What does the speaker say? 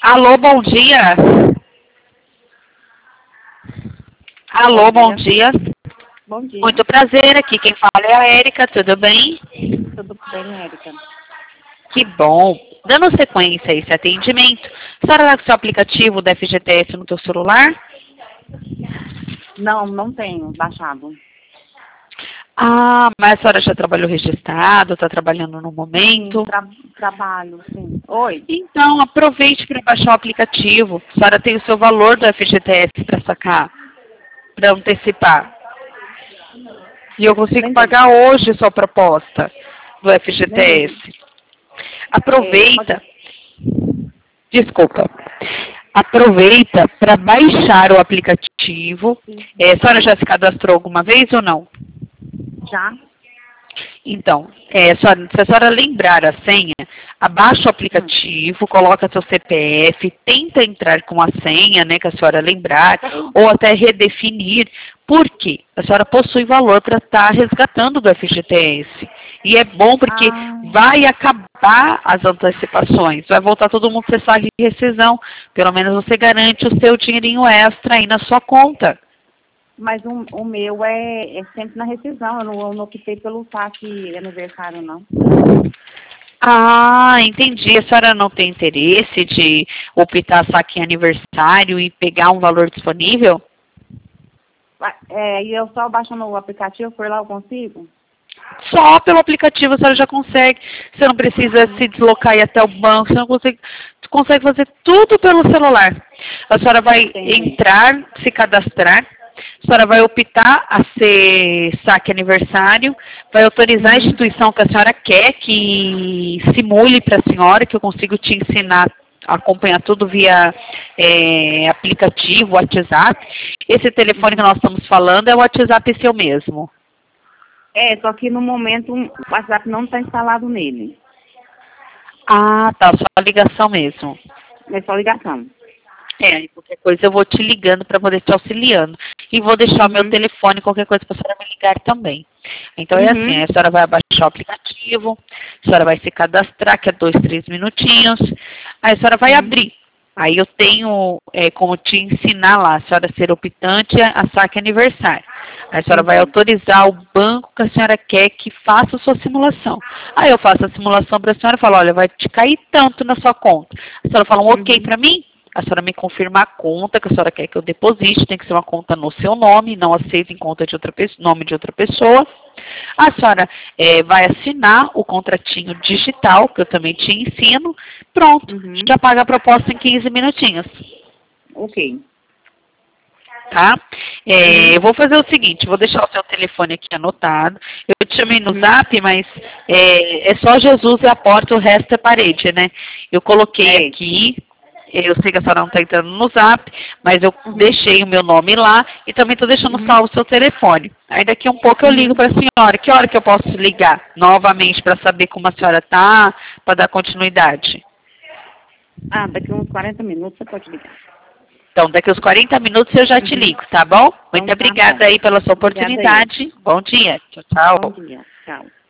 Alô, bom dia. Alô, bom dia. Bom dia. Muito prazer, aqui quem fala é a Érica, tudo bem? Tudo bem, Érica? Que bom. Dando sequência a esse atendimento, a senhora está com seu aplicativo da FGTS no seu celular? Não tenho baixado. Ah, mas a senhora já trabalhou registrado, está trabalhando no momento? Sim, trabalho, sim. Oi? Então, aproveite para baixar o aplicativo. A senhora tem o seu valor do FGTS para sacar, para antecipar. E eu consigo Entendi. pagar hoje sua proposta do FGTS. Aproveita. Desculpa. Aproveita para baixar o aplicativo. A senhora já se cadastrou alguma vez ou não? Já? Então, se a senhora lembrar a senha, abaixa o aplicativo, coloca seu CPF, tenta entrar com a senha, né, que a senhora lembrar, ou até redefinir. Por quê? A senhora possui valor para estar resgatando do FGTS. E é bom porque vai acabar as antecipações, vai voltar todo mundo a cessar de rescisão. Pelo menos você garante o seu dinheirinho extra aí na sua conta. Mas o meu é sempre na rescisão. Eu não optei pelo saque aniversário, não. Ah, entendi. A senhora não tem interesse de optar saque em aniversário e pegar um valor disponível? E eu só baixando o aplicativo, por lá eu consigo? Só pelo aplicativo a senhora já consegue. Você não precisa se deslocar e ir até o banco. Você não consegue fazer tudo pelo celular. A senhora vai entrar, se cadastrar. A senhora vai optar a ser saque aniversário, vai autorizar a instituição que a senhora quer que simule para a senhora, que eu consigo te ensinar a acompanhar tudo via aplicativo, WhatsApp. Esse telefone que nós estamos falando é o WhatsApp seu mesmo. Só que no momento o WhatsApp não está instalado nele. Ah, tá, só ligação mesmo. É só ligação. Qualquer coisa eu vou te ligando para poder te auxiliando. E vou deixar o meu telefone, qualquer coisa para a senhora me ligar também. Então é assim, a senhora vai abaixar o aplicativo, a senhora vai se cadastrar, que é 2, 3 minutinhos, aí a senhora vai abrir. Aí eu tenho como te ensinar lá, a senhora ser optante a saque aniversário. Aí a senhora vai autorizar o banco que a senhora quer que faça a sua simulação. Aí eu faço a simulação para a senhora e falo, olha, vai te cair tanto na sua conta. A senhora fala um ok para mim? A senhora me confirma a conta que a senhora quer que eu deposite, tem que ser uma conta no seu nome, não aceita em conta de outra pessoa, nome de outra pessoa. A senhora vai assinar o contratinho digital, que eu também te ensino. Pronto, já paga a proposta em 15 minutinhos. Ok. Tá? Eu vou fazer o seguinte, vou deixar o seu telefone aqui anotado. Eu te chamei no zap, mas é só Jesus é a porta, o resto é parede, né? Eu coloquei aqui. Eu sei que a senhora não está entrando no zap, mas eu deixei o meu nome lá e também estou deixando salvo o seu telefone. Aí daqui a um pouco eu ligo para a senhora. Que hora que eu posso ligar novamente para saber como a senhora está, para dar continuidade? Daqui a uns 40 minutos você pode ligar. Então, daqui a uns 40 minutos eu já te ligo, tá bom? Muito obrigada aí pela sua oportunidade. Bom dia. Tchau, tchau. Bom dia. Tchau.